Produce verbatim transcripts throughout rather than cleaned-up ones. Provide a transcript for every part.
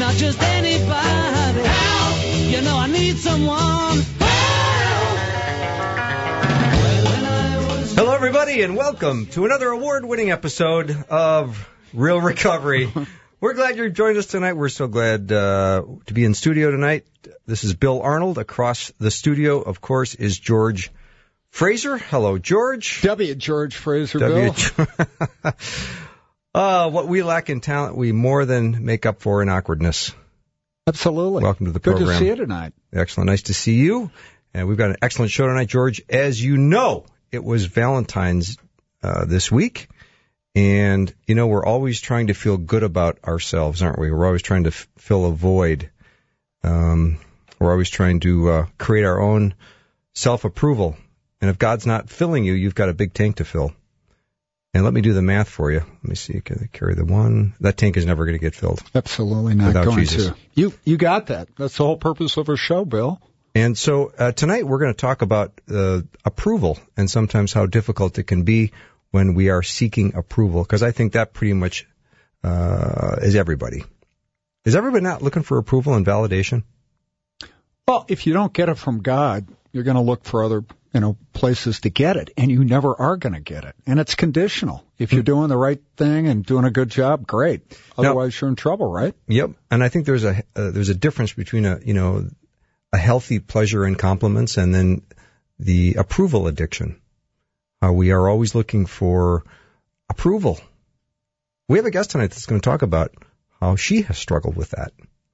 not just anybody. Help! You know I need someone. Hello, everybody, and welcome to another award-winning episode of Real Recovery. We're glad you're joined us tonight. We're so glad uh, to be in studio tonight. This is Bill Arnold. Across the studio, of course, is George Fraser. Hello, George. W. George Fraser, W. Bill. uh, what we lack in talent, we more than make up for in awkwardness. Absolutely. Welcome to the Good program. Good to see you tonight. Excellent. Nice to see you. And we've got an excellent show tonight, George. As you know, it was Valentine's uh, this week. And, you know, we're always trying to feel good about ourselves, aren't we? We're always trying to f- fill a void. Um, we're always trying to uh, create our own self-approval. And if God's not filling you, you've got a big tank to fill. And let me do the math for you. Let me see. Can I carry the one? That tank is never going to get filled. Absolutely not without going Jesus. to. You, you got that. That's the whole purpose of our show, Bill. And so uh, tonight we're going to talk about uh, approval and sometimes how difficult it can be when we are seeking approval, because I think that pretty much uh, is everybody. Is everybody not looking for approval and validation? Well, if you don't get it from God, you're going to look for other, you know, places to get it, and you never are going to get it. And it's conditional. If you're doing the right thing and doing a good job, great. Otherwise, now, you're in trouble, right? Yep. And I think there's a uh, there's a difference between a you know a healthy pleasure in compliments and then the approval addiction. Uh, we are always looking for approval. We have a guest tonight that's going to talk about how she has struggled with that.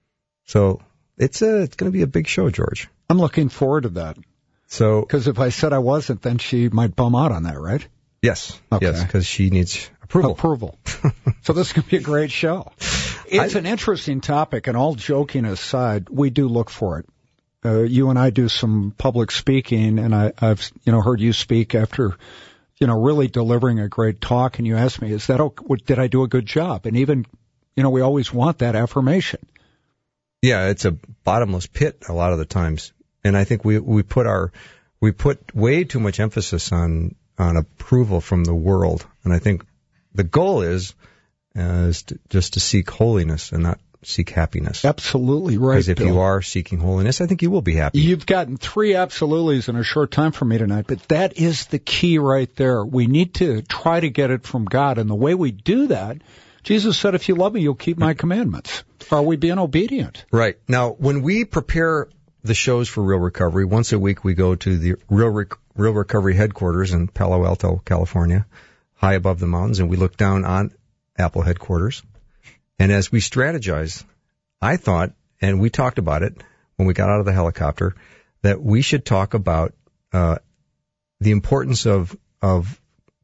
So it's a, it's going to be a big show, George. I'm looking forward to that. So, because if I said I wasn't, then she might bum out on that, right? Yes. Okay. Yes, because she needs approval. Approval. So this is going to be a great show. It's I, an interesting topic, and all joking aside, we do look for it. Uh, you and I do some public speaking, and I, I've, you know, heard you speak after, you know, really delivering a great talk, and you asked me, is that, did I do a good job? And even, you know, we always want that affirmation. Yeah, it's a bottomless pit a lot of the times. And I think we, we put our, we put way too much emphasis on, on approval from the world. And I think the goal is, uh, is to, just to seek holiness and not seek happiness. Absolutely right. Because if Bill. you are seeking holiness, I think you will be happy. You've gotten three absolutelys in a short time for me tonight, but that is the key right there. We need to try to get it from God. And the way we do that, Jesus said, if you love me, you'll keep my commandments. Are we being obedient? Right. Now, when we prepare the shows for Real Recovery, once a week we go to the Real, Rec- Real Recovery headquarters in Palo Alto, California, high above the mountains, and we look down on Apple headquarters. And as we strategize, I thought, and we talked about it when we got out of the helicopter, that we should talk about uh, the importance of of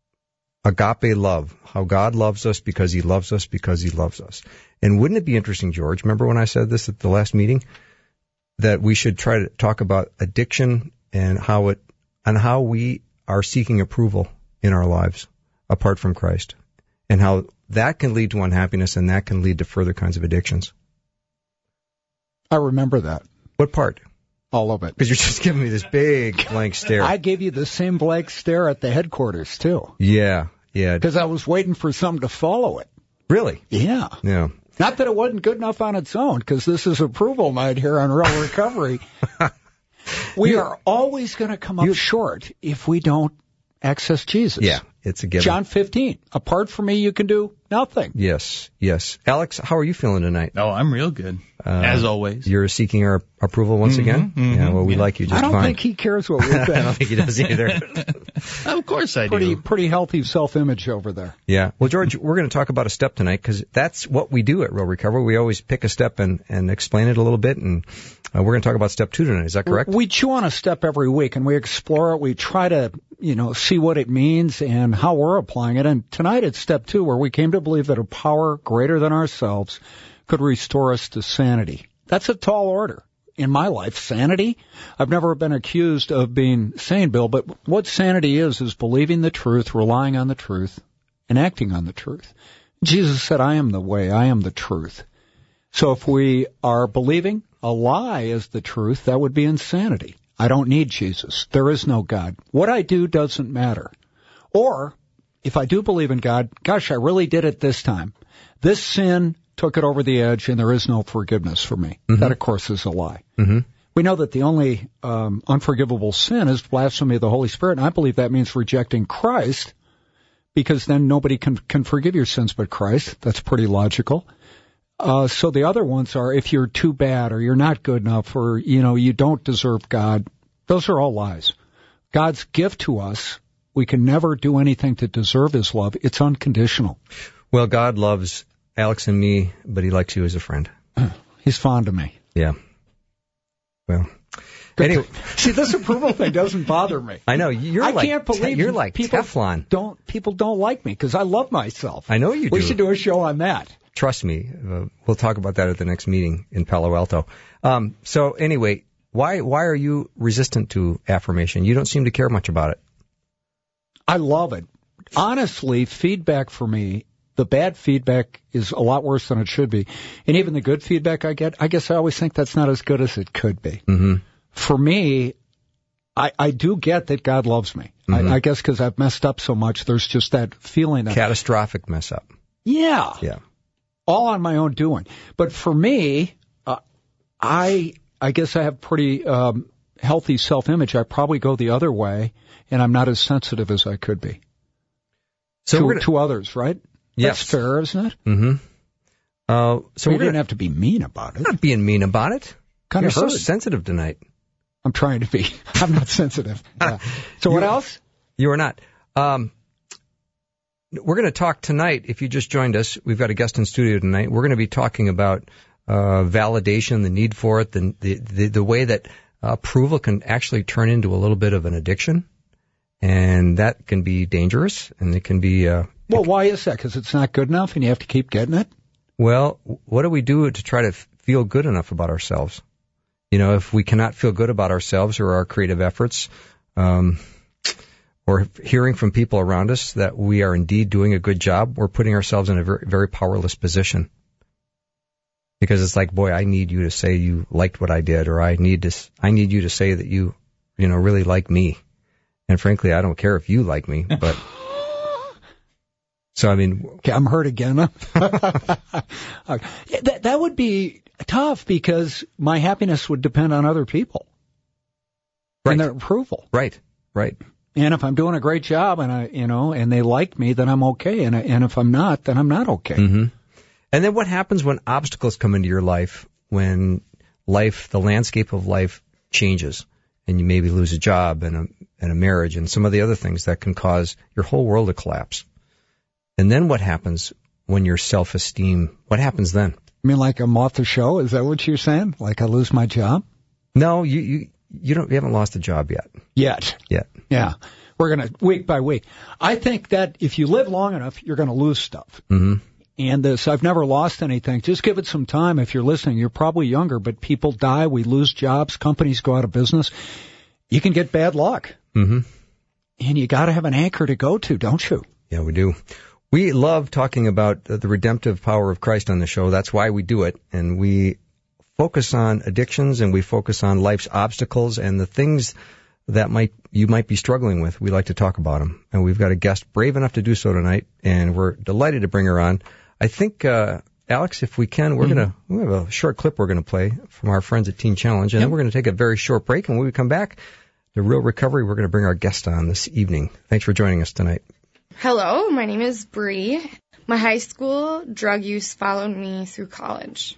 agape love, how God loves us because he loves us because he loves us. And wouldn't it be interesting, George, remember when I said this at the last meeting, that we should try to talk about addiction and how it and how we are seeking approval in our lives apart from Christ, and how that can lead to unhappiness and that can lead to further kinds of addictions. I remember that. What part? All of it. Because you're just giving me this big blank stare. I gave you the same blank stare at the headquarters, too. Yeah, yeah. Because I was waiting for something to follow it. Really? Yeah. Yeah. Not that it wasn't good enough on its own, because this is approval night here on Real Recovery. We you, are always going to come up you, short if we don't access Jesus. Yeah, it's a given. John fifteen, apart from me, you can do nothing. Yes, yes. Alex, how are you feeling tonight? Oh, I'm real good, uh, as always. You're seeking our approval once mm-hmm, again? Mm-hmm, yeah, well, we yeah. like you just I don't fine. think he cares what we think. I don't think he does either. Of course I pretty, do. Pretty healthy self-image over there. Yeah. Well, George, we're going to talk about a step tonight because that's what we do at Real Recovery. We always pick a step and, and explain it a little bit, and uh, we're going to talk about step two tonight. Is that correct? We chew on a step every week, and we explore it. We try to, you know, see what it means and how we're applying it. And tonight it's step two, where we came to believe that a power greater than ourselves could restore us to sanity. That's a tall order. In my life, sanity, I've never been accused of being sane, Bill, but what sanity is, is believing the truth, relying on the truth, and acting on the truth. Jesus said, I am the way, I am the truth. So if we are believing a lie is the truth, that would be insanity. I don't need Jesus. There is no God. What I do doesn't matter. Or, if I do believe in God, gosh, I really did it this time. This sin took it over the edge, and there is no forgiveness for me. Mm-hmm. That, of course, is a lie. Mm-hmm. We know that the only um, unforgivable sin is blasphemy of the Holy Spirit, and I believe that means rejecting Christ, because then nobody can, can forgive your sins but Christ. That's pretty logical. Uh, so the other ones are if you're too bad or you're not good enough or, you know, you don't deserve God. Those are all lies. God's gift to us, we can never do anything to deserve his love. It's unconditional. Well, God loves Alex and me, but he likes you as a friend. He's fond of me. Yeah. Well, anyway. See, this approval thing doesn't bother me. I know. You're I like, can't believe you're like people Teflon. Don't, people don't like me because I love myself. I know you do. We should do a show on that. Trust me. Uh, we'll talk about that at the next meeting in Palo Alto. Um, so anyway, why why are you resistant to affirmation? You don't seem to care much about it. I love it. Honestly, feedback for me, the bad feedback is a lot worse than it should be. And even the good feedback I get, I guess I always think that's not as good as it could be. Mm-hmm. For me, I, I do get that God loves me. Mm-hmm. I, I guess because I've messed up so much, there's just that feeling that... Catastrophic mess up. Yeah. Yeah. All on my own doing. But for me, uh, I I guess I have pretty um, healthy self-image. I probably go the other way, and I'm not as sensitive as I could be. So to, gonna, to others, right? Yes. That's fair, isn't it? Mm-hmm. Uh, so we we didn't have to be mean about it. Not being mean about it. Kind You're of so hurt. sensitive tonight. I'm trying to be. I'm not sensitive. Yeah. So what else? You are not. Um, we're going to talk tonight. If you just joined us, we've got a guest in studio tonight. We're going to be talking about uh, validation, the need for it, the the the, the way that uh, approval can actually turn into a little bit of an addiction, and that can be dangerous, and it can be. Uh, well, why is that? Because it's not good enough, and you have to keep getting it. Well, what do we do to try to feel good enough about ourselves? You know, if we cannot feel good about ourselves or our creative efforts, um, or hearing from people around us that we are indeed doing a good job, we're putting ourselves in a very, very powerless position. Because it's like, boy, I need you to say you liked what I did, or I need to, I need you to say that you, you know, really like me. And frankly, I don't care if you like me, but. So, I mean. Okay, I'm hurt again. that, that would be tough because my happiness would depend on other people. Right. And their approval. Right, right. And if I'm doing a great job and I, you know, and they like me, then I'm okay. And, and if I'm not, then I'm not okay. Mm-hmm. And then what happens when obstacles come into your life, when life, the landscape of life changes, and you maybe lose a job and a, and a marriage and some of the other things that can cause your whole world to collapse. And then what happens when your self-esteem, what happens then? I mean, like I'm off the show? Is that what you're saying? Like I lose my job? No, you, you, you don't, you haven't lost a job yet. Yet. Yet. Yeah. We're going to, week by week. I think that if you live long enough, you're going to lose stuff. Mm-hmm. And this, I've never lost anything. Just give it some time. If you're listening, you're probably younger, but people die. We lose jobs. Companies go out of business. You can get bad luck. Mm-hmm. And you got to have an anchor to go to, don't you? Yeah, we do. We love talking about the redemptive power of Christ on the show. That's why we do it. And we focus on addictions and we focus on life's obstacles and the things that might you might be struggling with. We like to talk about them. And we've got a guest brave enough to do so tonight, and we're delighted to bring her on. I think, uh, Alex, if we can, we're mm-hmm. going to, we have a short clip we're going to play from our friends at Teen Challenge, and yep. then we're going to take a very short break. And when we come back, the Real Recovery, we're going to bring our guest on this evening. Thanks for joining us tonight. Hello, my name is Bree. My high school drug use followed me through college.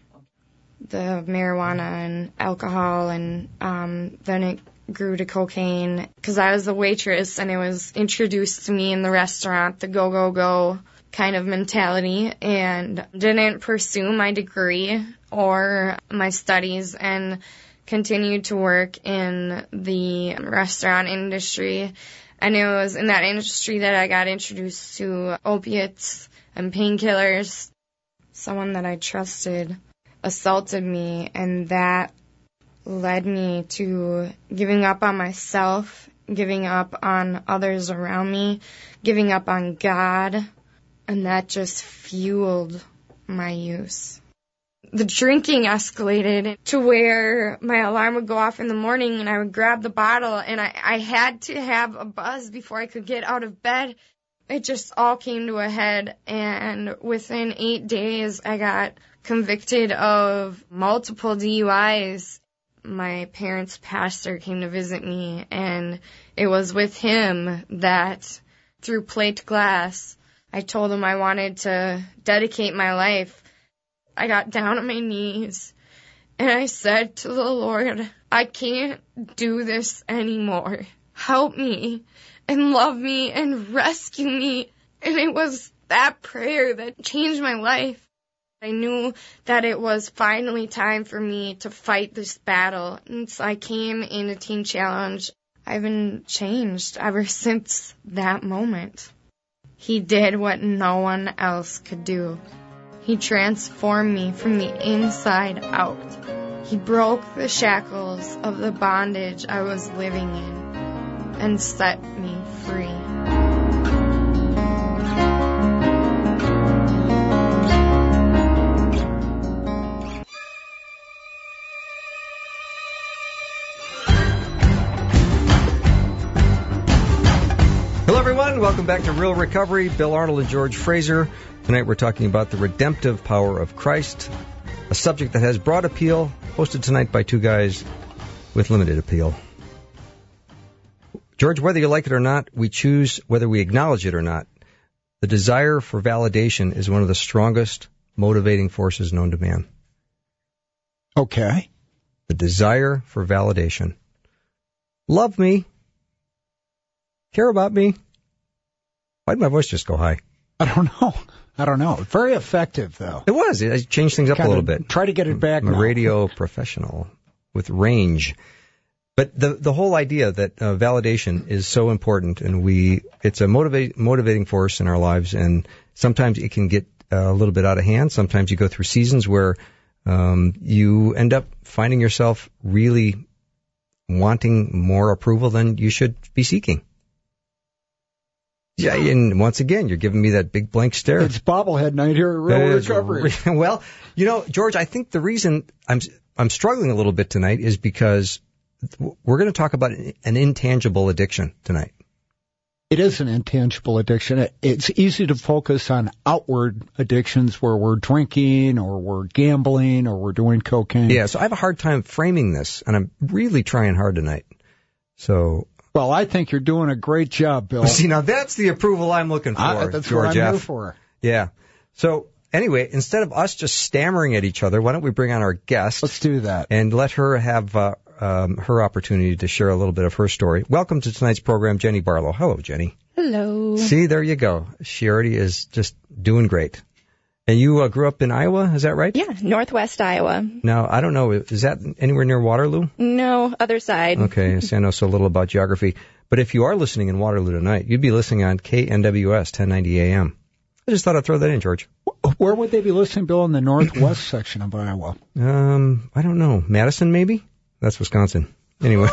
The marijuana and alcohol, and um, then it grew to cocaine because I was a waitress and it was introduced to me in the restaurant, the go, go, go kind of mentality, and didn't pursue my degree or my studies and continued to work in the restaurant industry. And it was in that industry that I got introduced to opiates and painkillers. Someone that I trusted assaulted me, and that led me to giving up on myself, giving up on others around me, giving up on God, and that just fueled my use. The drinking escalated to where my alarm would go off in the morning and I would grab the bottle, and I, I had to have a buzz before I could get out of bed. it just all came to a head, and within eight days, I got convicted of multiple D U Is. My parents' pastor came to visit me, and it was with him that, through plate glass, I told him I wanted to dedicate my life. I got down on my knees, and I said to the Lord, I can't do this anymore. Help me, and love me, and rescue me. And it was that prayer that changed my life. I knew that it was finally time for me to fight this battle. And so I came in a Teen Challenge. I've been changed ever since that moment. He did what no one else could do. He transformed me from the inside out. He broke the shackles of the bondage I was living in and set me free. Hello, everyone. Welcome back to Real Recovery. Bill Arnold and George Fraser. Tonight we're talking about the redemptive power of Christ, a subject that has broad appeal, hosted tonight by two guys with limited appeal. George, whether you like it or not, we choose whether we acknowledge it or not. The desire for validation is one of the strongest motivating forces known to man. Okay. The desire for validation. Love me. Care about me. Why did my voice just go high? I don't know. I don't know. Very effective, though. It was. I changed things up kind a little bit. Try to get it back I'm a now. radio professional with range. But the the whole idea that uh, validation is so important, and we it's a motivate, motivating force in our lives, and sometimes it can get uh, a little bit out of hand. Sometimes you go through seasons where um, you end up finding yourself really wanting more approval than you should be seeking. Yeah, and once again, you're giving me that big blank stare. It's bobblehead night here at Real Recovery. Re- well, you know, George, I think the reason I'm I'm struggling a little bit tonight is because we're going to talk about an intangible addiction tonight. It is an intangible addiction. It's easy to focus on outward addictions where we're drinking or we're gambling or we're doing cocaine. Yeah, so I have a hard time framing this, and I'm really trying hard tonight. So... Well, I think you're doing a great job, Bill. See, now that's the approval I'm looking for, I, that's George what I'm F. here for. Yeah. So, anyway, instead of us just stammering at each other, why don't we bring on our guest? Let's do that. And let her have uh, um, her opportunity to share a little bit of her story. Welcome to tonight's program, Jenny Barlow. Hello, Jenny. Hello. See, there you go. She already is just doing great. And you uh, grew up in Iowa, is that right? Yeah, Northwest Iowa. Now, I don't know, is that anywhere near Waterloo? No, other side. Okay, see, I know so little about geography. But if you are listening in Waterloo tonight, you'd be listening on K N W S ten ninety A M. I just thought I'd throw that in, George. Where would they be listening, Bill, in the northwest section of Iowa? Um, I don't know. Madison, maybe? That's Wisconsin. Anyway.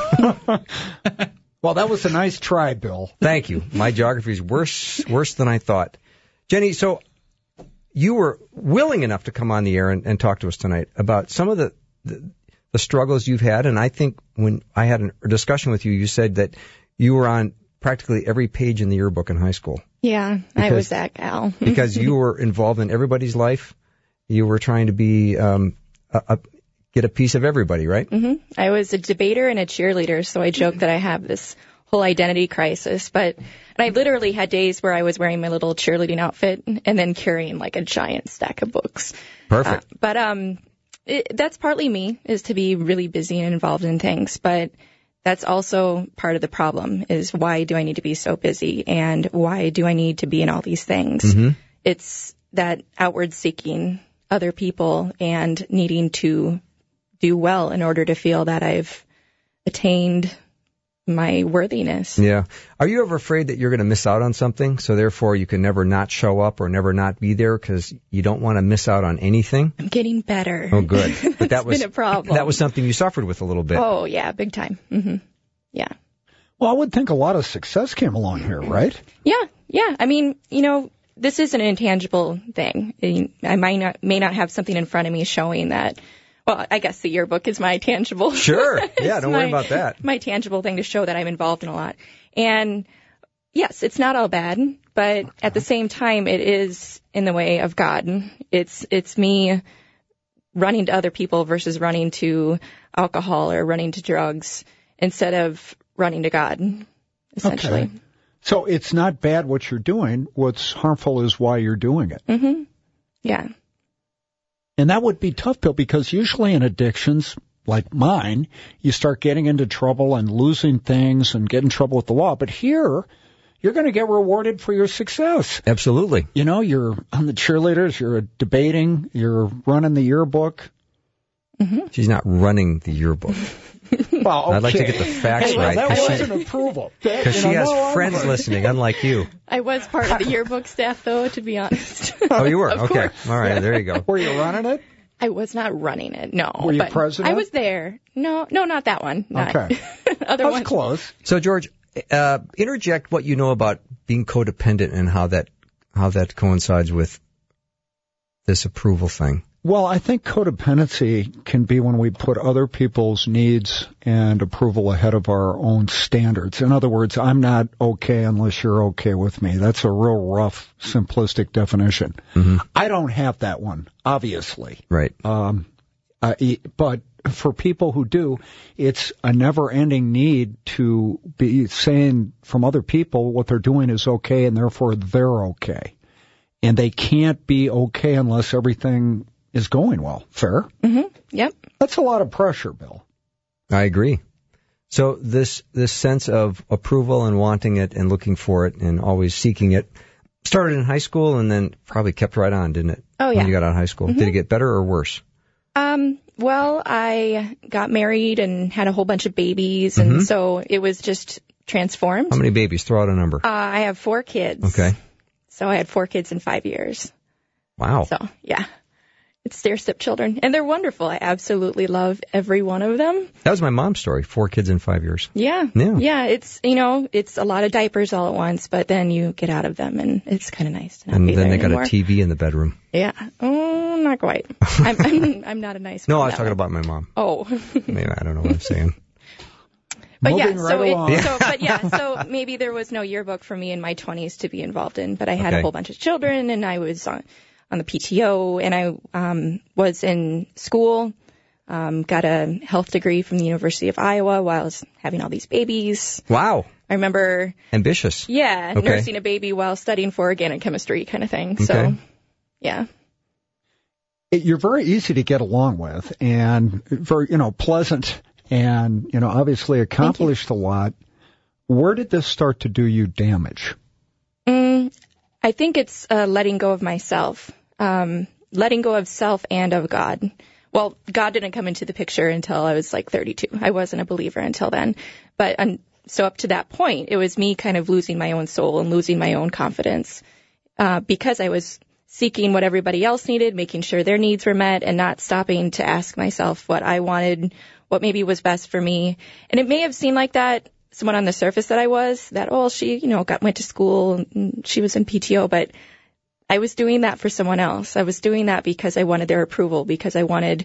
Well, that was a nice try, Bill. Thank you. My geography is worse, worse than I thought. Jenny, so you were willing enough to come on the air and, and talk to us tonight about some of the, the the struggles you've had. And I think when I had a discussion with you, you said that you were on practically every page in the yearbook in high school. Yeah, because, I was that gal. Because you were involved in everybody's life. You were trying to be um, a, a, get a piece of everybody, right? Mm-hmm. I was a debater and a cheerleader, so I joke that I have this whole identity crisis. But and I literally had days where I was wearing my little cheerleading outfit and then carrying like a giant stack of books. Perfect. Uh, but um, it, that's partly me, is to be really busy and involved in things. But that's also part of the problem, is why do I need to be so busy, and why do I need to be in all these things? Mm-hmm. It's that outward seeking other people and needing to do well in order to feel that I've attained my worthiness. Yeah. Are you ever afraid that you're going to miss out on something, so therefore you can never not show up or never not be there because you don't want to miss out on anything? I'm getting better. Oh, good. But that was been a problem. That was something you suffered with a little bit. Oh, yeah, big time. Mm-hmm. Yeah. Well, I would think a lot of success came along here, right? Yeah, yeah. I mean, you know, this is an intangible thing. I might not, may not have something in front of me showing that. Well, I guess the yearbook is my tangible. Sure. Yeah, don't my, worry about that. My tangible thing to show that I'm involved in a lot. And yes, it's not all bad, but at the same time, it is in the way of God. It's it's me running to other people versus running to alcohol or running to drugs instead of running to God, essentially. Okay. So it's not bad what you're doing. What's harmful is why you're doing it. Mm-hmm. Yeah. And that would be tough, Bill, because usually in addictions like mine, you start getting into trouble and losing things and get in trouble with the law. But here, you're going to get rewarded for your success. Absolutely. You know, you're on the cheerleaders, you're debating, you're running the yearbook. Mm-hmm. She's not running the yearbook. Well, okay. I'd like to get the facts hey, right. That was she, an approval. Because she has no friends argument. Listening, unlike you. I was part of the yearbook staff, though, to be honest. Oh, you were? Of Okay. course. All right, there you go. Were you running it? I was not running it, no. Were you but president? I was there. No, no, not that one. Not. Okay. Other that was ones. close. So, George, uh, interject what you know about being codependent and how that how that coincides with this approval thing. Well, I think codependency can be when we put other people's needs and approval ahead of our own standards. In other words, I'm not okay unless you're okay with me. That's a real rough, simplistic definition. Mm-hmm. I don't have that one, obviously. Right. Um, uh, but for people who do, it's a never-ending need to be saying from other people what they're doing is okay and therefore they're okay. And they can't be okay unless everything is going well. Fair? Mm-hmm. Yep. That's a lot of pressure, Bill. I agree. So this this sense of approval and wanting it and looking for it and always seeking it started in high school and then probably kept right on, didn't it? Oh, yeah. When you got out of high school. Mm-hmm. Did it get better or worse? Um, well, I got married and had a whole bunch of babies, and Mm-hmm. so it was just transformed. How many babies? Throw out a number. Uh, I have four kids. Okay. So I had four kids in five years. Wow. So, yeah. It's stair-step children, and they're wonderful. I absolutely love every one of them. That was my mom's story. Four kids in five years. Yeah. Yeah. Yeah, it's, you know, it's a lot of diapers all at once, but then you get out of them, and it's kind of nice to not And be then there they got anymore. a T V in the bedroom. Yeah. Oh, not quite. I'm, I'm, I'm not a nice No, mom I was that talking way. about my mom. Oh. Maybe I don't know what I'm saying. But Moving yeah, right so, along. it, so but yeah, so maybe there was no yearbook for me in my twenties to be involved in, but I had Okay. a whole bunch of children, and I was on, on the P T O, and I um, was in school, um, got a health degree from the University of Iowa while I was having all these babies. Wow. I remember, Ambitious. yeah, Okay. nursing a baby while studying for organic chemistry kind of thing. So, Okay. yeah. It, you're very easy to get along with and very, you know, pleasant and, you know, obviously accomplished a lot. Where did this start to do you damage? Mm, I think it's uh, letting go of myself, um, letting go of self and of God. Well, God didn't come into the picture until I was like thirty-two. I wasn't a believer until then. But um, so up to that point, it was me kind of losing my own soul and losing my own confidence uh, because I was seeking what everybody else needed, making sure their needs were met, and not stopping to ask myself what I wanted, what maybe was best for me. And it may have seemed like that, someone on the surface that I was, that, oh, she, you know, got went to school and she was in P T O, but I was doing that for someone else. I was doing that because I wanted their approval, because I wanted,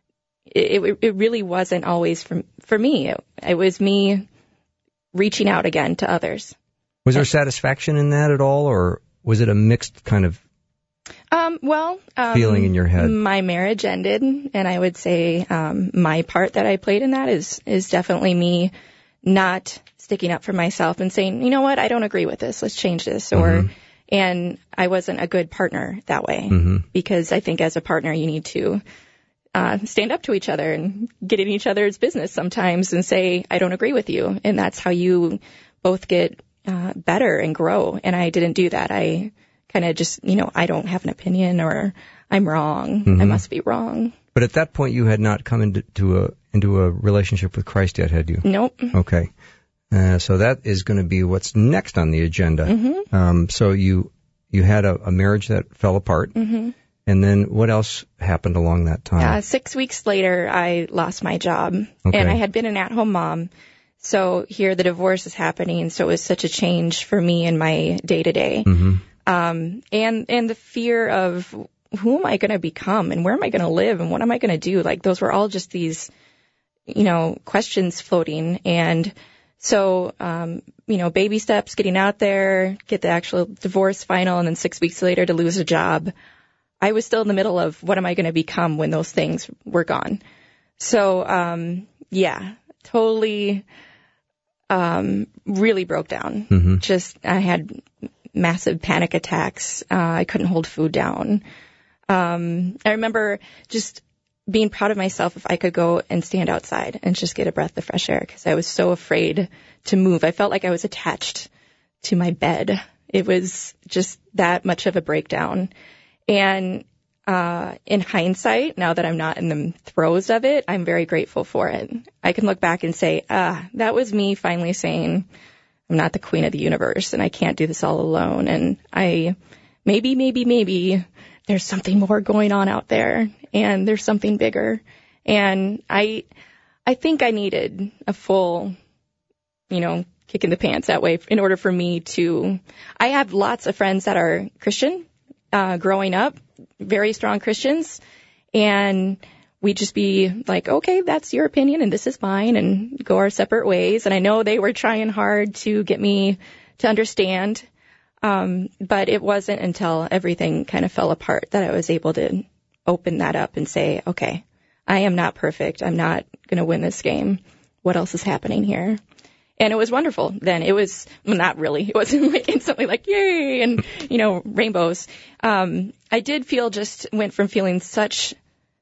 it, it, it really wasn't always for, for me. It, it was me reaching out again to others. Was there satisfaction in that at all, or was it a mixed kind of Um, well, um, feeling in your head? My marriage ended, and I would say um, my part that I played in that is is definitely me not sticking up for myself and saying, you know what, I don't agree with this. Let's change this. Or, Mm-hmm. and I wasn't a good partner that way Mm-hmm. because I think as a partner you need to uh, stand up to each other and get in each other's business sometimes and say, I don't agree with you, and that's how you both get uh, better and grow. And I didn't do that. I kind of just, you know, I don't have an opinion, or I'm wrong. Mm-hmm. I must be wrong. But at that point, you had not come into to a into a relationship with Christ yet, had you? Nope. Okay. Uh, so that is going to be what's next on the agenda. Mm-hmm. Um, so you you had a, a marriage that fell apart, Mm-hmm. and then what else happened along that time? Uh, six weeks later, I lost my job, Okay. and I had been an at-home mom. So here the divorce is happening, so it was such a change for me in my day-to-day. Mm-hmm. Um, and, and the fear of who am I going to become, and where am I going to live, and what am I going to do? Like, those were all just these, you know, questions floating. And So, um, you know, baby steps, getting out there, get the actual divorce final, and then six weeks later to lose a job. I was still in the middle of what am I going to become when those things were gone. So, um, yeah, totally, um, really broke down. Mm-hmm. Just, I had massive panic attacks. Uh, I couldn't hold food down. Um, I remember just being proud of myself if I could go and stand outside and just get a breath of fresh air, because I was so afraid to move. I felt like I was attached to my bed. It was just that much of a breakdown. And uh, in hindsight, now that I'm not in the throes of it, I'm very grateful for it. I can look back and say, ah, that was me finally saying, I'm not the queen of the universe and I can't do this all alone. And I, maybe, maybe, maybe there's something more going on out there and there's something bigger. And I, I think I needed a full, you know, kick in the pants that way in order for me to, I have lots of friends that are Christian, uh, growing up, very strong Christians. And we'd just be like, okay, that's your opinion and this is mine, and go our separate ways. And I know they were trying hard to get me to understand. Um, but it wasn't until everything kind of fell apart that I was able to open that up and say, okay, I am not perfect. I'm not going to win this game. What else is happening here? And it was wonderful then. It was, well, not really. It wasn't like instantly like, yay, and, you know, rainbows. Um, I did feel just went from feeling such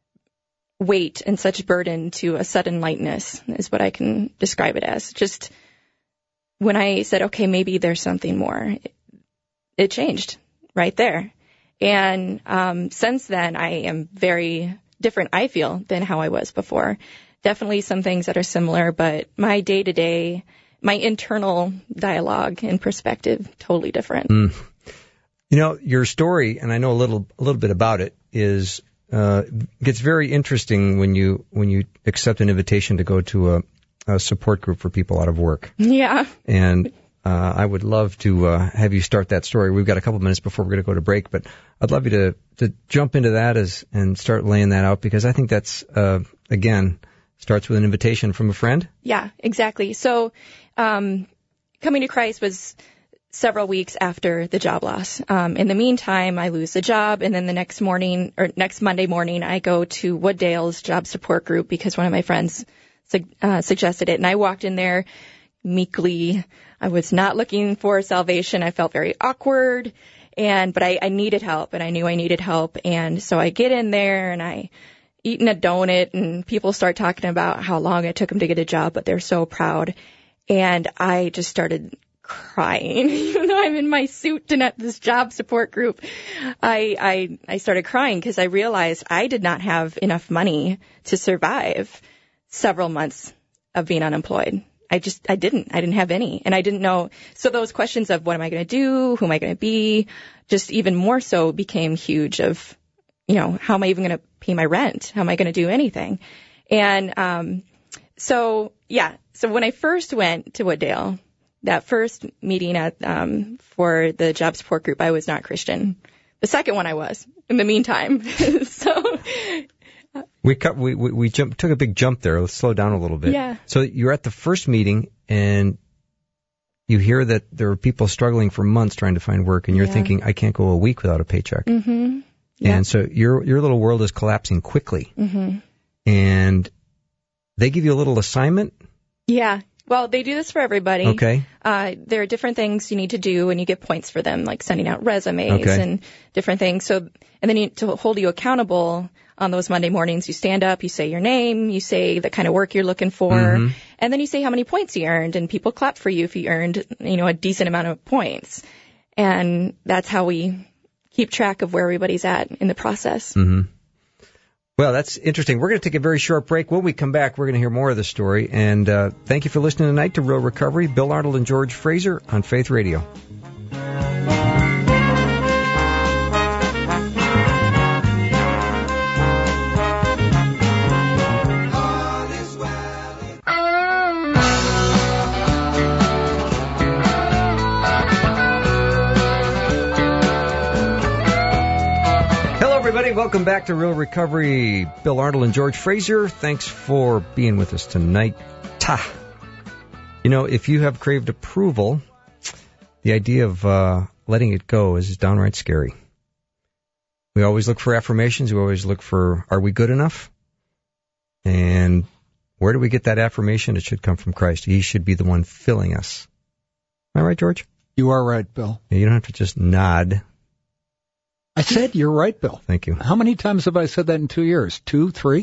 weight and such burden to a sudden lightness is what I can describe it as. Just when I said, okay, maybe there's something more, it, it changed right there. And um, since then, I am very different, I feel, than how I was before. Definitely some things that are similar, but my day-to-day, my internal dialogue and perspective, totally different. Mm. You know, your story, and I know a little a little bit about it, is uh, gets very interesting when you when you accept an invitation to go to a, a support group for people out of work. Yeah. And uh, I would love to uh, have you start that story. We've got a couple minutes before we're going to go to break, but I'd love you to to jump into that as and start laying that out, because I think that's uh, again. Starts with an invitation from a friend? Yeah, exactly. So um, coming to Christ was several weeks after the job loss. Um, in the meantime, I lose the job, and then the next morning, or next Monday morning, I go to Wooddale's job support group because one of my friends su- uh, suggested it. And I walked in there meekly. I was not looking for salvation. I felt very awkward, and but I, I needed help, and I knew I needed help. And so I get in there, and I eating a donut, and people start talking about how long it took them to get a job, but they're so proud. And I just started crying, even though I'm in my suit and at this job support group. I, I, I started crying because I realized I did not have enough money to survive several months of being unemployed. I just, I didn't, I didn't have any. And I didn't know. So those questions of what am I going to do? Who am I going to be? Just even more so became huge of, you know, how am I even going to pay my rent? How am I going to do anything? And um, so, yeah, so when I first went to Wooddale, that first meeting at um, for the job support group, I was not Christian. The second one I was in the meantime. so we cut, we we, we jumped, took a big jump there. Let's slow down a little bit. Yeah. So you're at the first meeting and you hear that there are people struggling for months trying to find work, and you're yeah. thinking, I can't go a week without a paycheck. Mm-hmm. Yep. And so your your little world is collapsing quickly. Mm-hmm. And they give you a little assignment? Yeah. Well, they do this for everybody. Okay. Uh, there are different things you need to do, and you get points for them, like sending out resumes okay. and different things. So, and then you, to hold you accountable on those Monday mornings, you stand up, you say your name, you say the kind of work you're looking for, mm-hmm. and then you say how many points you earned, and people clap for you if you earned, you know, a decent amount of points. And that's how we keep track of where everybody's at in the process. Mm-hmm. Well, that's interesting. We're going to take a very short break. When we come back, we're going to hear more of the story. And uh, thank you for listening tonight to Real Recovery. Bill Arnold and George Fraser on Faith Radio. Welcome back to Real Recovery. Bill Arnold and George Fraser, thanks for being with us tonight. Ta. You know, if you have craved approval, the idea of uh, letting it go is downright scary. We always look for affirmations. We always look for, are we good enough? And where do we get that affirmation? It should come from Christ. He should be the one filling us. Am I right, George? You are right, Bill. You don't have to just nod. I said you're right, Bill. Thank you. How many times have I said that in two years? Two, three?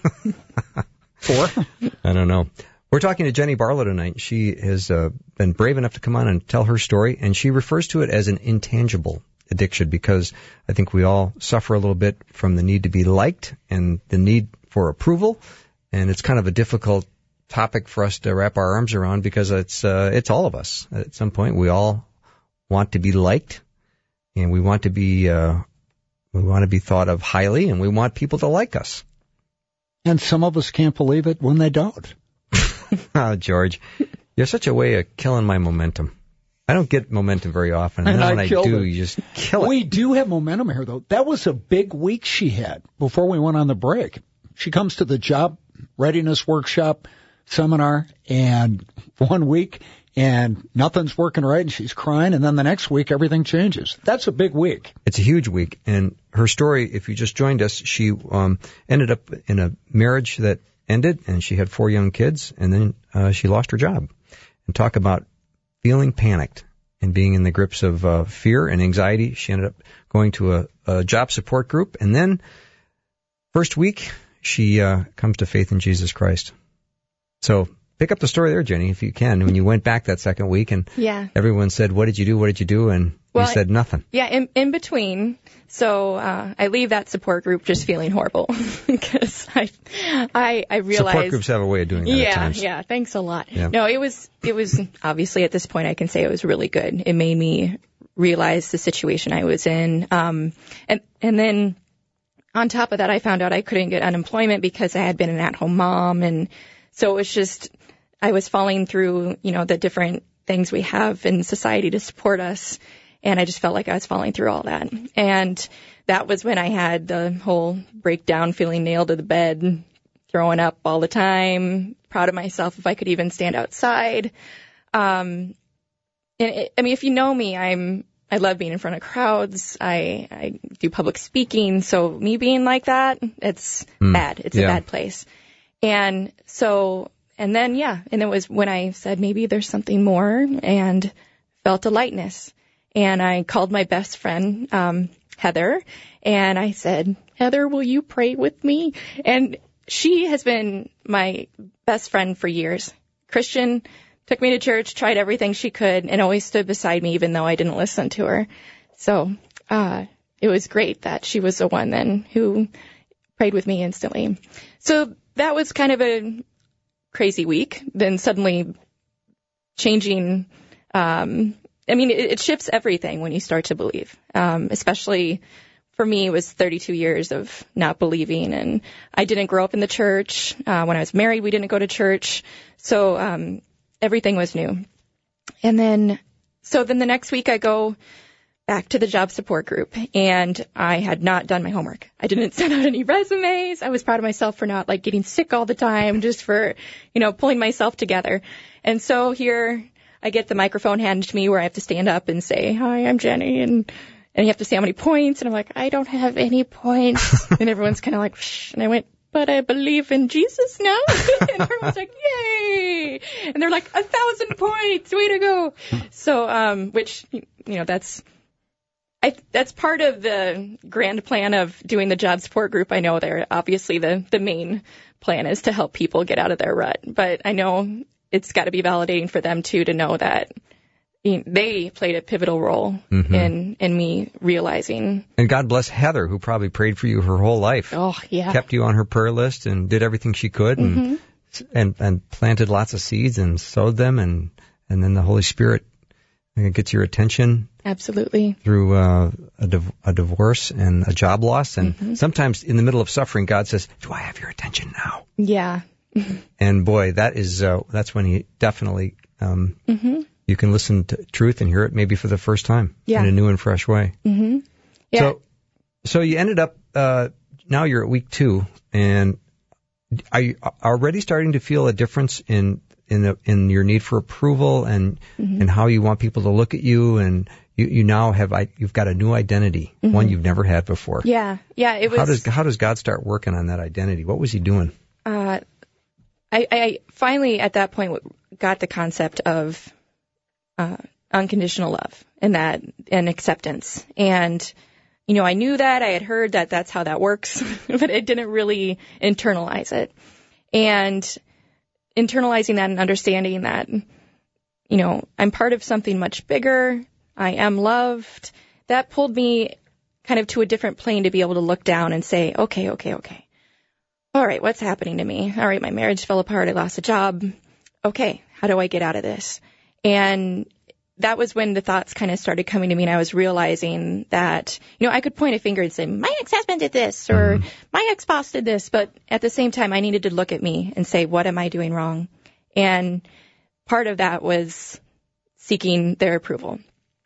Four? I don't know. We're talking to Jenny Barlow tonight. She has uh, been brave enough to come on and tell her story, and she refers to it as an intangible addiction because I think we all suffer a little bit from the need to be liked and the need for approval, and it's kind of a difficult topic for us to wrap our arms around because it's uh, it's all of us. At some point, we all want to be liked, and we want to be uh, we want to be thought of highly, and we want people to like us. And some of us can't believe it when they don't. Oh, George, you have such a way of killing my momentum. I don't get momentum very often, and, and then I when I do, it. you just kill it. We do have momentum here, though. That was a big week she had before we went on the break. She comes to the job readiness workshop seminar, and one week, and nothing's working right, and she's crying, and then the next week, everything changes. That's a big week. It's a huge week, and her story, if you just joined us, she um, ended up in a marriage that ended, and she had four young kids, and then uh, she lost her job. And talk about feeling panicked and being in the grips of uh, fear and anxiety. She ended up going to a, a job support group, and then first week, she uh, comes to faith in Jesus Christ. So pick up the story there, Jenny, if you can. When you went back that second week, and yeah. everyone said, what did you do, what did you do, and well, you said nothing. Yeah, in, in between. So uh, I leave that support group just feeling horrible because I, I, I realized support groups have a way of doing that yeah, at times. Yeah, thanks a lot. Yeah. No, it was it was obviously at this point I can say it was really good. It made me realize the situation I was in, um, and and then on top of that, I found out I couldn't get unemployment because I had been an at-home mom, and so it was just I was falling through you know the different things we have in society to support us. And I just felt like I was falling through all that. And that was when I had the whole breakdown, feeling nailed to the bed, throwing up all the time, proud of myself if I could even stand outside. Um, and it, I mean, if you know me, I'm I love being in front of crowds. I, I do public speaking. So me being like that, it's mm, bad. It's yeah. a bad place. And so, and then, yeah, and it was when I said maybe there's something more and felt a lightness. And I called my best friend, um, Heather, and I said, Heather, will you pray with me? And she has been my best friend for years. Christian, took me to church, tried everything she could, and always stood beside me even though I didn't listen to her. So uh, it was great that she was the one then who prayed with me instantly. So that was kind of a crazy week. Then suddenly changing... Um, I mean, it, it shifts everything when you start to believe, um, especially for me, it was thirty-two years of not believing. And I didn't grow up in the church. Uh, when I was married, we didn't go to church. So um, everything was new. And then, so then the next week I go back to the job support group, and I had not done my homework. I didn't send out any resumes. I was proud of myself for not like getting sick all the time, just for, you know, pulling myself together. And so here I get the microphone handed to me where I have to stand up and say, hi, I'm Jenny, and and you have to say how many points, and I'm like, I don't have any points. And everyone's kind of like, shh. And I went, but I believe in Jesus now. And everyone's like, yay. And they're like, a thousand points, way to go. So, um, which, you know, that's, I, that's part of the grand plan of doing the job support group. I know they're obviously the, the main plan is to help people get out of their rut, but I know it's got to be validating for them too to know that you know, they played a pivotal role mm-hmm. in in me realizing. And God bless Heather, who probably prayed for you her whole life. Oh yeah, kept you on her prayer list and did everything she could, and mm-hmm. and and planted lots of seeds and sowed them, and and then the Holy Spirit gets your attention. Absolutely. Through uh, a, div- a divorce and a job loss, and mm-hmm. sometimes in the middle of suffering, God says, "Do I have your attention now?" Yeah. And boy, that is uh, that's when he definitely um, mm-hmm. you can listen to truth and hear it maybe for the first time yeah. in a new and fresh way. Mm-hmm. Yeah. So, so you ended up uh, now you're at week two, and are you already starting to feel a difference in in the, in your need for approval and mm-hmm. and how you want people to look at you, and you, you now have you've got a new identity, mm-hmm. one you've never had before. Yeah, yeah. It was. How does how does God start working on that identity? What was He doing? Uh, I, I finally at that point got the concept of uh, unconditional love and that and acceptance, and you know I knew that I had heard that that's how that works, but I didn't really internalize it. And internalizing that and understanding that, you know, I'm part of something much bigger. I am loved. That pulled me kind of to a different plane to be able to look down and say, okay, okay, okay. All right, what's happening to me? All right, my marriage fell apart. I lost a job. Okay, how do I get out of this? And that was when the thoughts kind of started coming to me, and I was realizing that, you know, I could point a finger and say, my ex-husband did this, or mm-hmm. my ex-boss did this, but at the same time, I needed to look at me and say, what am I doing wrong? And part of that was seeking their approval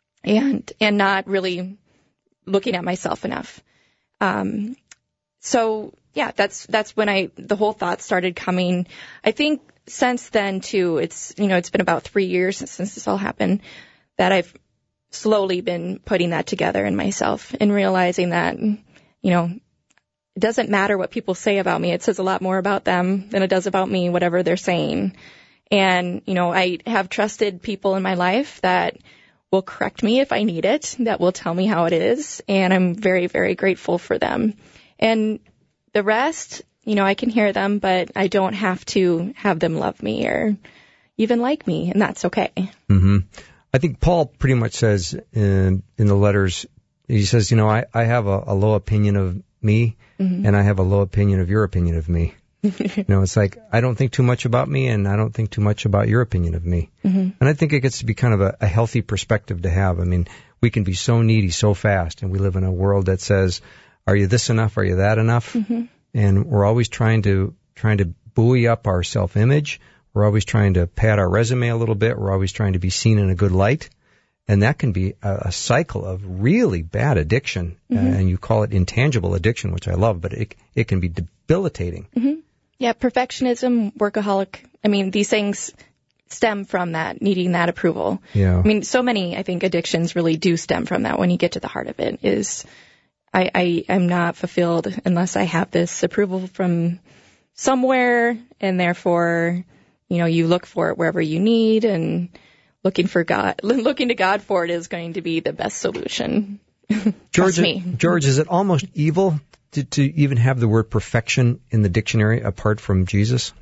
and and not really looking at myself enough. Um, so, yeah, that's that's when I the whole thought started coming. I think since then, too, it's, you know, it's been about three years since, since this all happened, that I've slowly been putting that together in myself and realizing that, you know, it doesn't matter what people say about me. It says a lot more about them than it does about me, whatever they're saying. And, you know, I have trusted people in my life that will correct me if I need it, that will tell me how it is. And I'm very, very grateful for them. And the rest, you know, I can hear them, but I don't have to have them love me or even like me, and that's okay. Mm-hmm. I think Paul pretty much says in, in the letters, he says, you know, I, I have a, a low opinion of me, mm-hmm. and I have a low opinion of your opinion of me. You know, it's like, I don't think too much about me, and I don't think too much about your opinion of me. Mm-hmm. And I think it gets to be kind of a, a healthy perspective to have. I mean, we can be so needy so fast, and we live in a world that says, are you this enough? Are you that enough? Mm-hmm. And we're always trying to trying to buoy up our self-image. We're always trying to pad our resume a little bit. We're always trying to be seen in a good light. And that can be a, a cycle of really bad addiction. Mm-hmm. Uh, and you call it intangible addiction, which I love, but it it can be debilitating. Mm-hmm. Yeah, perfectionism, workaholic. I mean, these things stem from that, needing that approval. Yeah. I mean, so many, I think, addictions really do stem from that when you get to the heart of it, is I, I am not fulfilled unless I have this approval from somewhere, and therefore, you know, you look for it wherever you need, and looking for God, looking to God for it is going to be the best solution. George, me. George, is it almost evil to, to even have the word perfection in the dictionary apart from Jesus?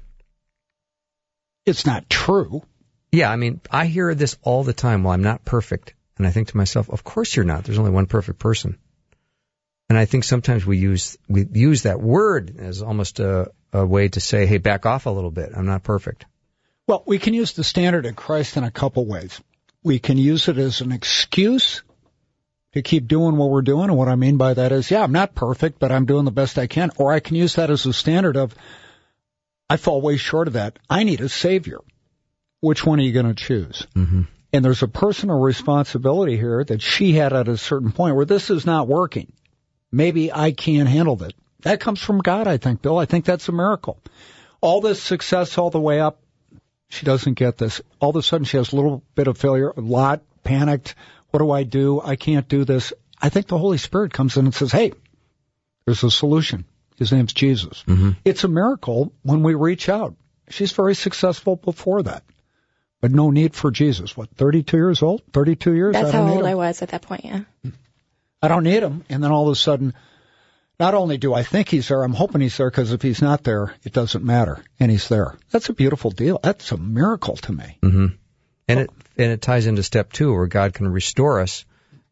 It's not true. Yeah, I mean, I hear this all the time. Well, I'm not perfect. And I think to myself, of course you're not. There's only one perfect person. And I think sometimes we use we use that word as almost a, a way to say, hey, back off a little bit. I'm not perfect. Well, we can use the standard in Christ in a couple ways. We can use it as an excuse to keep doing what we're doing. And what I mean by that is, yeah, I'm not perfect, but I'm doing the best I can. Or I can use that as a standard of, I fall way short of that. I need a Savior. Which one are you going to choose? Mm-hmm. And there's a personal responsibility here that she had at a certain point where this is not working. Maybe I can't handle that. That comes from God, I think, Bill. I think that's a miracle. All this success all the way up, she doesn't get this. All of a sudden, she has a little bit of failure, a lot, panicked. What do I do? I can't do this. I think the Holy Spirit comes in and says, hey, there's a solution. His name's Jesus. Mm-hmm. It's a miracle when we reach out. She's very successful before that. But no need for Jesus. What, thirty-two years old? thirty-two years? That's I don't how need old him. I was at that point, yeah. I don't need him. And then all of a sudden, not only do I think he's there, I'm hoping he's there, because if he's not there, it doesn't matter. And he's there. That's a beautiful deal. That's a miracle to me. Mm-hmm. And oh. it and it ties into step two, where God can restore us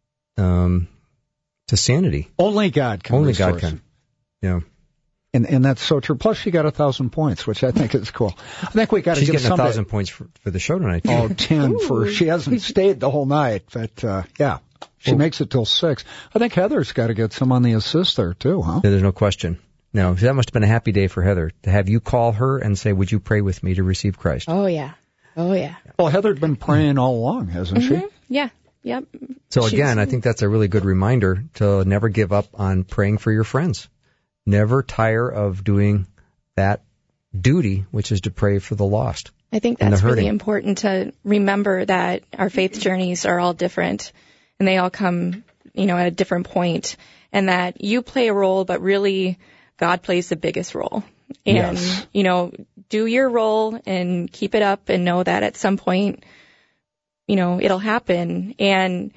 um, to sanity. Only God can Only restore God can. us. Yeah. And and that's so true. Plus, she got a thousand points, which I think is cool. I think we got to She's give getting somebody a thousand points for, for the show tonight, too. Oh, ten for she hasn't stayed the whole night, but uh, yeah, she well, makes it till six. I think Heather's got to get some on the assist there too, huh? Yeah, there's no question. No, that must have been a happy day for Heather to have you call her and say, "Would you pray with me to receive Christ?" Oh yeah, oh yeah. Well, Heather'd been praying all along, hasn't mm-hmm. she? Yeah, yep. So She's, again, I think that's a really good reminder to never give up on praying for your friends. Never tire of doing that duty, which is to pray for the lost. I think that's really important to remember that our faith journeys are all different and they all come, you know, at a different point, and that you play a role, but really God plays the biggest role. And, yes. you know, do your role and keep it up and know that at some point, you know, it'll happen. And,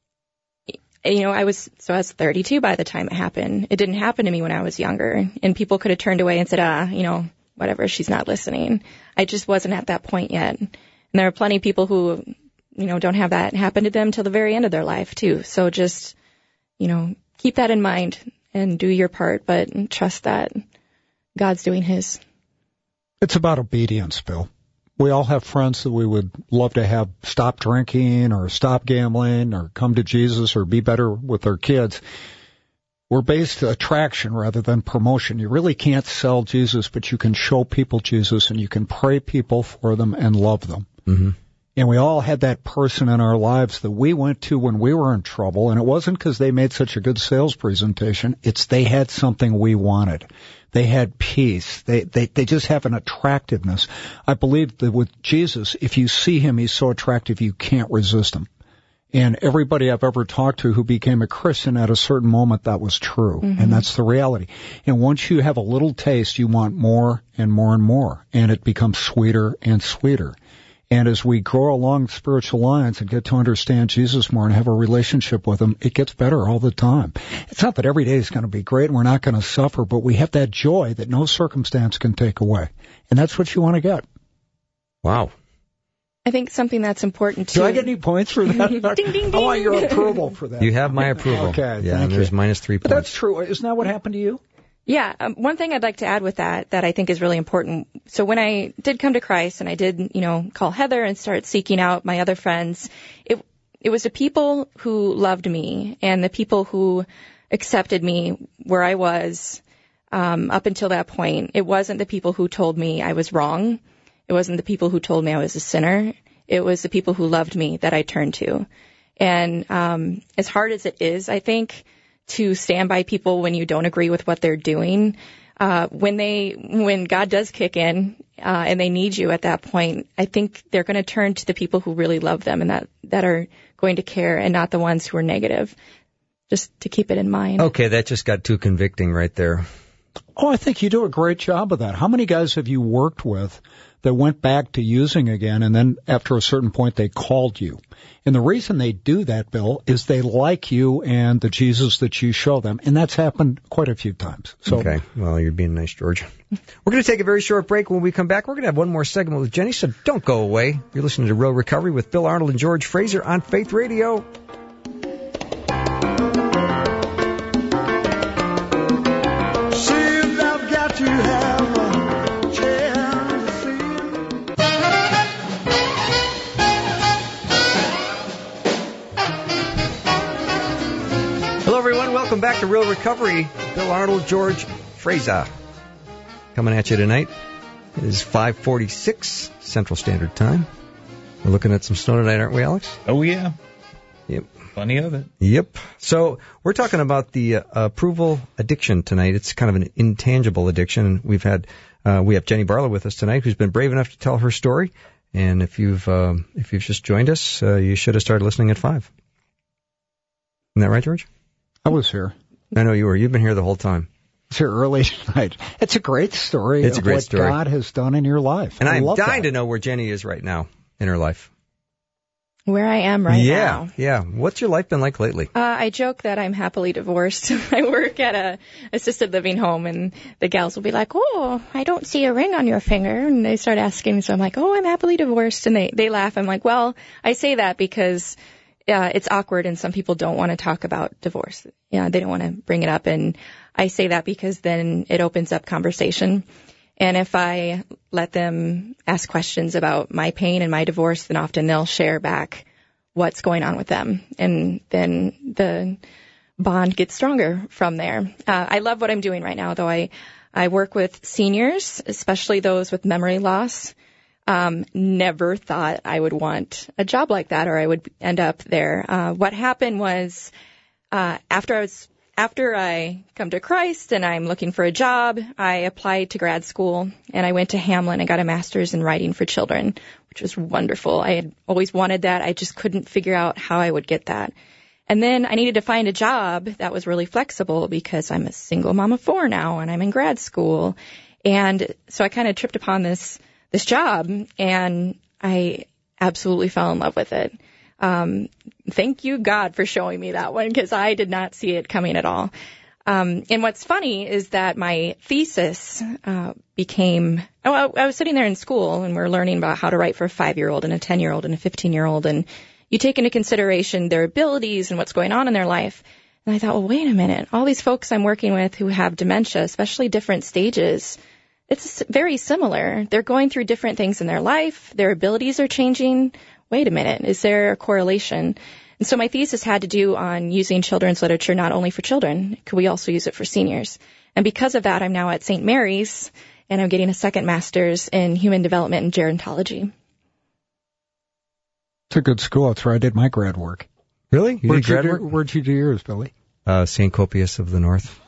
you know, I was, so I was thirty-two by the time it happened. It didn't happen to me when I was younger, and people could have turned away and said, ah, you know, whatever, she's not listening. I just wasn't at that point yet. And there are plenty of people who, you know, don't have that happen to them till the very end of their life too. So just, you know, keep that in mind and do your part, but trust that God's doing his. It's about obedience, Bill. We all have friends that we would love to have stop drinking or stop gambling or come to Jesus or be better with their kids. We're based attraction rather than promotion. You really can't sell Jesus, but you can show people Jesus, and you can pray people for them and love them. Mm-hmm. And we all had that person in our lives that we went to when we were in trouble, and it wasn't because they made such a good sales presentation. It's they had something we wanted. They had peace. They, they, they just have an attractiveness. I believe that with Jesus, if you see him, he's so attractive you can't resist him. And everybody I've ever talked to who became a Christian at a certain moment, that was true. Mm-hmm. And that's the reality. And once you have a little taste, you want more and more and more. And it becomes sweeter and sweeter. And as we grow along spiritual lines and get to understand Jesus more and have a relationship with him, it gets better all the time. It's not that every day is going to be great and we're not going to suffer, but we have that joy that no circumstance can take away. And that's what you want to get. Wow. I think something that's important too. Do I get any points for that? ding, ding, ding. I want your approval for that. You have my approval. Okay. Yeah, and there's minus three points. But that's true. Isn't that what happened to you? Yeah. Um, one thing I'd like to add with that, that I think is really important. So when I did come to Christ and I did, you know, call Heather and start seeking out my other friends, it, it was the people who loved me and the people who accepted me where I was, um, up until that point. It wasn't the people who told me I was wrong. It wasn't the people who told me I was a sinner. It was the people who loved me that I turned to. And um, as hard as it is, I think, to stand by people when you don't agree with what they're doing, uh, when they, when God does kick in uh, and they need you at that point, I think they're going to turn to the people who really love them and that, that are going to care, and not the ones who are negative. Just to keep it in mind. Okay, that just got too convicting right there. Oh, I think you do a great job of that. How many guys have you worked with that went back to using again, and then after a certain point they called you? And the reason they do that, Bill, is they like you and the Jesus that you show them, and that's happened quite a few times. So, okay, well, you're being nice, George. We're going to take a very short break. When we come back, we're going to have one more segment with Jenny, so don't go away. You're listening to Real Recovery with Bill Arnold and George Fraser on Faith Radio. Welcome back to Real Recovery. Bill Arnold, George Fraser. Coming at you tonight. It is five forty-six Central Standard Time. We're looking at some snow tonight, aren't we, Alex? Oh, yeah. Yep. Plenty of it. Yep. So we're talking about the uh, approval addiction tonight. It's kind of an intangible addiction. We've had, uh, we have Jenny Barlow with us tonight, who's been brave enough to tell her story. And if you've, um, if you've just joined us, uh, you should have started listening at five. Isn't that right, George? I was here. I know you were. You've been here the whole time. I was here early tonight. It's a great story it's of a great what story. God has done in your life. And I I'm love dying that. to know where Jenny is right now in her life. Where I am right yeah, now. Yeah, yeah. What's your life been like lately? Uh, I joke that I'm happily divorced. I work at a assisted living home, and the gals will be like, "Oh, I don't see a ring on your finger," and they start asking me. So I'm like, "Oh, I'm happily divorced," and they they laugh. I'm like, "Well, I say that because uh, it's awkward, and some people don't want to talk about divorce. Yeah, they don't want to bring it up, and I say that because then it opens up conversation." And if I let them ask questions about my pain and my divorce, then often they'll share back what's going on with them. And then the bond gets stronger from there. Uh, I love what I'm doing right now, though. I, I work with seniors, especially those with memory loss. Um, never thought I would want a job like that or I would end up there. Uh, what happened was uh, after I was after I come to Christ and I'm looking for a job, I applied to grad school, and I went to Hamline and got a master's in writing for children, which was wonderful. I had always wanted that. I just couldn't figure out how I would get that. And then I needed to find a job that was really flexible because I'm a single mom of four now and I'm in grad school. And so I kind of tripped upon this this job, and I absolutely fell in love with it. Um, thank you, God, for showing me that one, because I did not see it coming at all. Um, and what's funny is that my thesis uh, became, oh, I, I was sitting there in school, and we're learning about how to write for a five-year-old and a ten-year-old and a fifteen-year-old, and you take into consideration their abilities and what's going on in their life. And I thought, well, wait a minute. All these folks I'm working with who have dementia, especially different stages, it's very similar. They're going through different things in their life. Their abilities are changing. Wait a minute, is there a correlation? And so my thesis had to do on using children's literature not only for children, could we also use it for seniors? And because of that, I'm now at Saint Mary's, and I'm getting a second master's in human development and gerontology. It's a good school. That's where I did my grad work. Really? You where'd, did grad you work? do, where'd you do yours, Billy? Uh, Saint Copius of the North.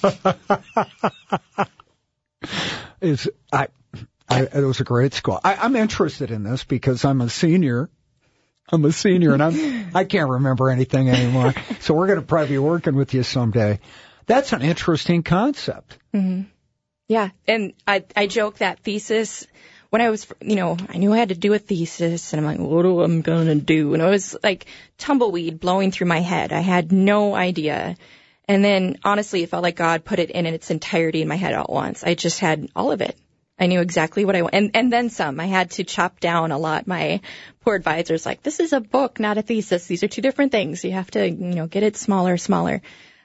Is I, I, it was a great school. I, I'm interested in this because I'm a senior. I'm a senior, and I'm I can't remember anything anymore. So we're going to probably be working with you someday. That's an interesting concept. Mm-hmm. Yeah, and I I joke that thesis. When I was, you know, I knew I had to do a thesis, and I'm like, what am I going to do? And it was like tumbleweed blowing through my head. I had no idea. And then, honestly, it felt like God put it in its entirety in my head all at once. I just had all of it. I knew exactly what I wanted. And, and then some. I had to chop down a lot. My poor advisor's like, this is a book, not a thesis. These are two different things. You have to, you know, get it smaller, smaller.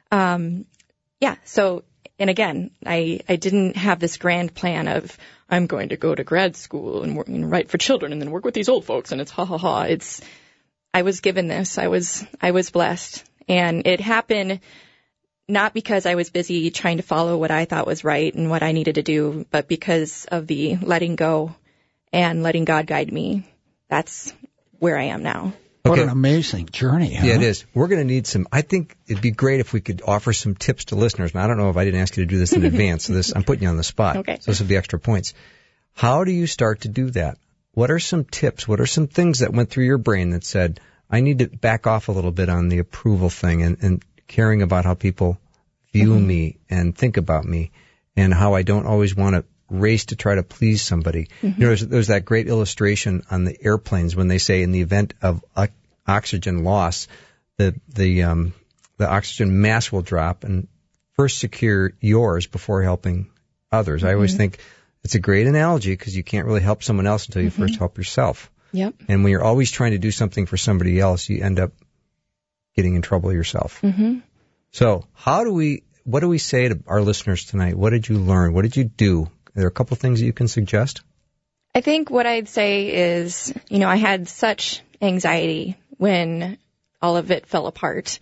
Um, yeah, so, and again, I, I didn't have this grand plan of, I'm going to go to grad school and, work, and write for children and then work with these old folks, and it's ha ha ha. It's, I was given this. I was, I was blessed. And it happened not because I was busy trying to follow what I thought was right and what I needed to do, but because of the letting go and letting God guide me. That's where I am now. What Okay. an amazing journey, huh? Yeah, it is. We're going to need some, I think it'd be great if we could offer some tips to listeners. And I don't know if I didn't ask you to do this in advance, so this, I'm putting you on the spot. Okay. So this will be extra points. How do you start to do that? What are some tips? What are some things that went through your brain that said, I need to back off a little bit on the approval thing and, and caring about how people view mm-hmm. me and think about me, and how I don't always want to race to try to please somebody. Mm-hmm. You know, there's, there's that great illustration on the airplanes when they say in the event of uh, oxygen loss, the the um, the oxygen mask will drop, and first secure yours before helping others. Mm-hmm. I always think it's a great analogy because you can't really help someone else until you mm-hmm. first help yourself. Yep. And when you're always trying to do something for somebody else, you end up getting in trouble yourself. Mm-hmm. So how do we, what do we say to our listeners tonight? What did you learn? What did you do? Are there a couple of things that you can suggest? I think what I'd say is, you know, I had such anxiety when all of it fell apart.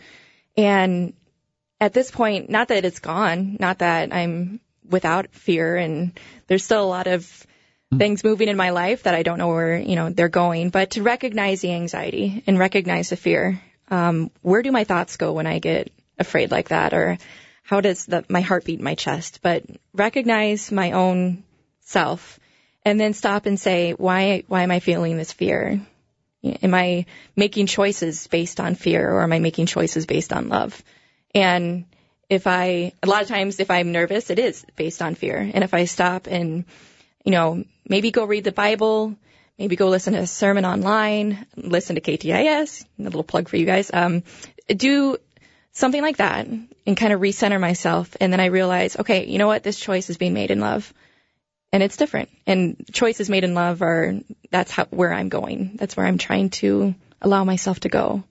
And at this point, not that it's gone, not that I'm without fear, and there's still a lot of things moving in my life that I don't know where, you know, they're going, but to recognize the anxiety and recognize the fear. Um, where do my thoughts go when I get afraid like that? Or how does the, my heart beat in my chest? But recognize my own self and then stop and say, why, why am I feeling this fear? Am I making choices based on fear, or am I making choices based on love? And if I, a lot of times if I'm nervous, it is based on fear. And if I stop and, you know, maybe go read the Bible, maybe go listen to a sermon online, listen to K T I S, a little plug for you guys, um, do something like that and kind of recenter myself. And then I realize, okay, you know what? This choice is being made in love. And it's different. And choices made in love are, that's how, where I'm going. That's where I'm trying to allow myself to go.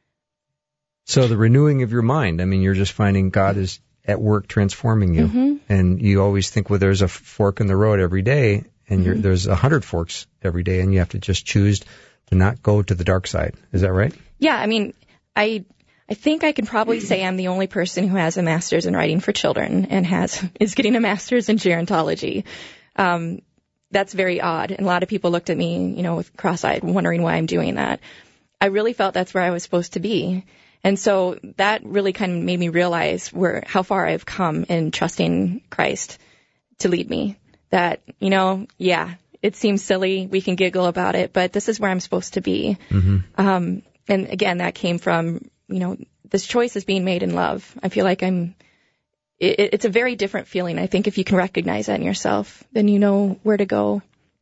So the renewing of your mind, I mean, you're just finding God is at work transforming you. Mm-hmm. And you always think, well, there's a fork in the road every day, and mm-hmm. you're, there's a hundred forks every day, and you have to just choose to not go to the dark side. Is that right? Yeah, I mean, I I think I can probably say I'm the only person who has a master's in writing for children and has is getting a master's in gerontology. Um, that's very odd. And a lot of people looked at me, you know, with cross-eyed, wondering why I'm doing that. I really felt that's where I was supposed to be. And so that really kind of made me realize where how far I've come in trusting Christ to lead me. That, you know, yeah, it seems silly. We can giggle about it, but this is where I'm supposed to be. Mm-hmm. Um, and again, that came from, you know, this choice is being made in love. I feel like I'm, it, it's a very different feeling. I think if you can recognize that in yourself, then you know where to go.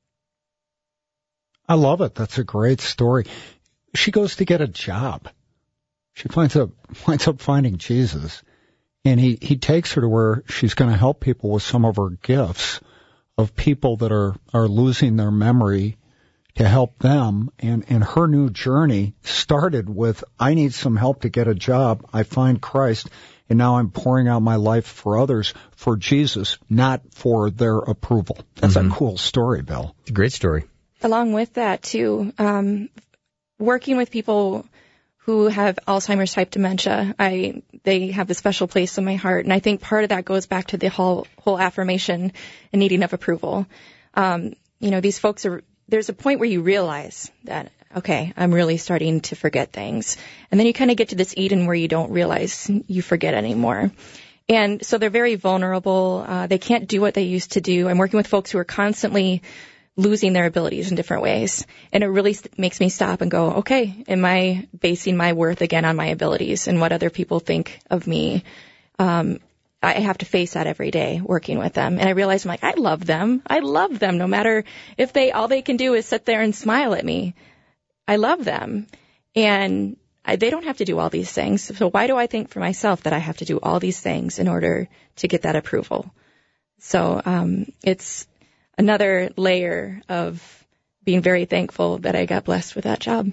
I love it. That's a great story. She goes to get a job. She finds up, winds up finding Jesus, and he, he takes her to where she's going to help people with some of her gifts of people that are, are losing their memory to help them. And, and her new journey started with, I need some help to get a job. I find Christ, and now I'm pouring out my life for others, for Jesus, not for their approval. That's mm-hmm. a cool story, Bill. It's a great story. Along with that, too, um, working with people who have Alzheimer's type dementia, I they have a special place in my heart. And I think part of that goes back to the whole whole affirmation and needing of approval. Um, you know, these folks are, there's a point where you realize that, okay, I'm really starting to forget things. And then you kind of get to this Eden where you don't realize you forget anymore. And so they're very vulnerable. Uh, they can't do what they used to do. I'm working with folks who are constantly losing their abilities in different ways. And it really st- makes me stop and go, okay, am I basing my worth again on my abilities and what other people think of me? Um, I have to face that every day working with them. And I realize I'm like, I love them. I love them no matter if they, all they can do is sit there and smile at me. I love them. And I, they don't have to do all these things. So why do I think for myself that I have to do all these things in order to get that approval? So um, it's another layer of being very thankful that I got blessed with that job.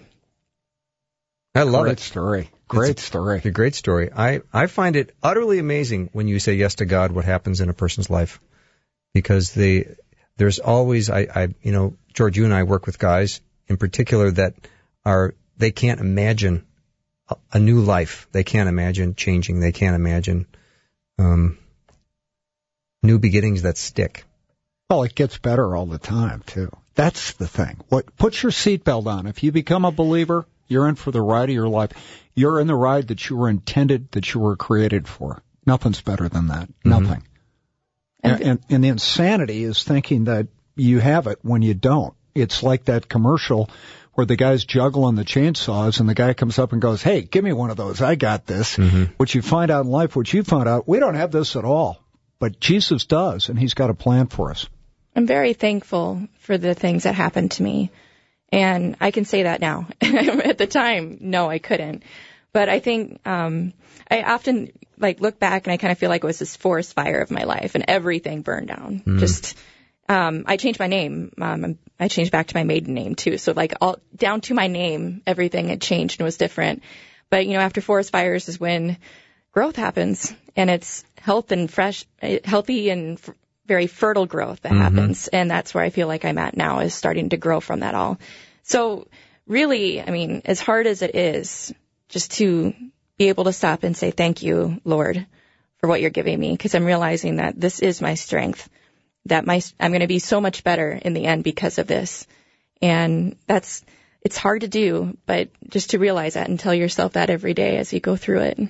I love great it. Story. Great it's a, story. It's a great story. I, I find it utterly amazing when you say yes to God, what happens in a person's life. Because they, there's always, I, I, you know, George, you and I work with guys in particular that are, they can't imagine a, a new life. They can't imagine changing. They can't imagine um, new beginnings that stick. Well, it gets better all the time, too. That's the thing. What, put your seatbelt on. If you become a believer, you're in for the ride of your life. You're in the ride that you were intended, that you were created for. Nothing's better than that. Mm-hmm. Nothing. And, and, and the insanity is thinking that you have it when you don't. It's like that commercial where the guy's juggling the chainsaws and the guy comes up and goes, hey, give me one of those. I got this. Mm-hmm. What you find out in life, what you found out, we don't have this at all. But Jesus does, and he's got a plan for us. I'm very thankful for the things that happened to me. And I can say that now. At the time, no, I couldn't. But I think um, I often like look back and I kind of feel like it was this forest fire of my life and everything burned down. Mm. Just um, I changed my name. Um, I changed back to my maiden name, too. So like all down to my name, everything had changed and was different. But, you know, after forest fires is when growth happens, and it's health and fresh, healthy and f- very fertile growth that mm-hmm. happens. And that's where I feel like I'm at now, is starting to grow from that all. So really, I mean, as hard as it is, just to be able to stop and say, thank you, Lord, for what you're giving me, because I'm realizing that this is my strength, that my I'm going to be so much better in the end because of this. And that's, it's hard to do, but just to realize that and tell yourself that every day as you go through it.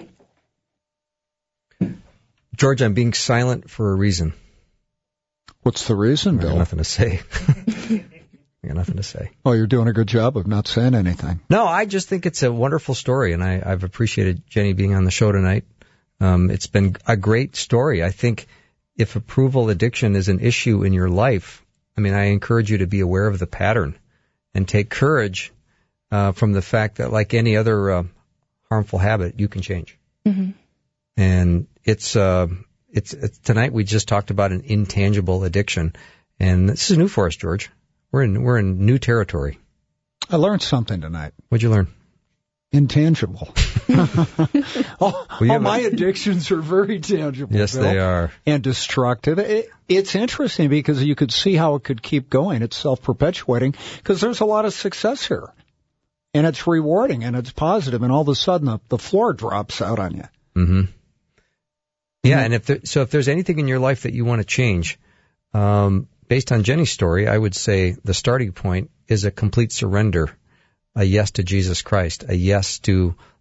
George, I'm being silent for a reason. What's the reason, Bill? I got nothing to say. I got nothing to say. Oh, you're doing a good job of not saying anything. No, I just think it's a wonderful story, and I, I've appreciated Jenny being on the show tonight. Um, it's been a great story. I think if approval addiction is an issue in your life, I mean, I encourage you to be aware of the pattern and take courage uh, from the fact that, like any other uh, harmful habit, you can change. Mm-hmm. And it's, uh, it's, it's, tonight we just talked about an intangible addiction. And this is new for us, George. We're in, we're in new territory. I learned something tonight. What'd you learn? Intangible. all well, all my addictions are very tangible. Yes, Bill, they are. And destructive. It, it's interesting because you could see how it could keep going. It's self-perpetuating because there's a lot of success here. And it's rewarding and it's positive, and all of a sudden the, the floor drops out on you. Mm-hmm. Yeah, and if there, so if there's anything in your life that you want to change, um, based on Jenny's story, I would say the starting point is a complete surrender, a yes to Jesus Christ, a yes to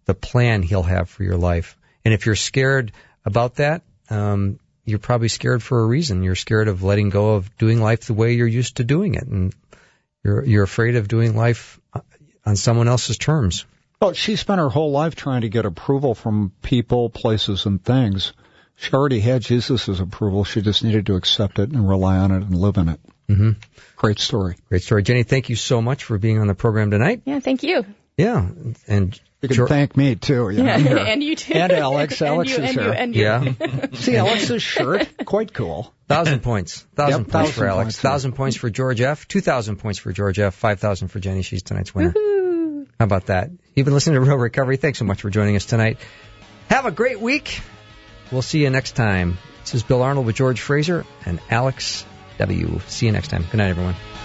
the plan He'll have for your life. And if you're scared about that, um, you're probably scared for a reason. You're scared of letting go of doing life the way you're used to doing it, and you're you're afraid of doing life on someone else's terms. Well, she spent her whole life trying to get approval from people, places, and things. She already had Jesus' approval. She just needed to accept it and rely on it and live in it. Mm-hmm. Great story. Great story. Jenny, thank you so much for being on the program tonight. Yeah, thank you. Yeah, and you can George, thank me, too. Yeah, and you, too. And Alex. Alex and you, is and here. You, and you. Yeah. See Alex's shirt? Quite cool. Thousand points. Thousand yep, points thousand for Alex. Points, thousand points for George F. Two thousand points for George F. Five thousand for Jenny. She's tonight's winner. Woohoo. How about that? You've been listening to Real Recovery. Thanks so much for joining us tonight. Have a great week. We'll see you next time. This is Bill Arnold with George Fraser and Alex W. See you next time. Good night, everyone.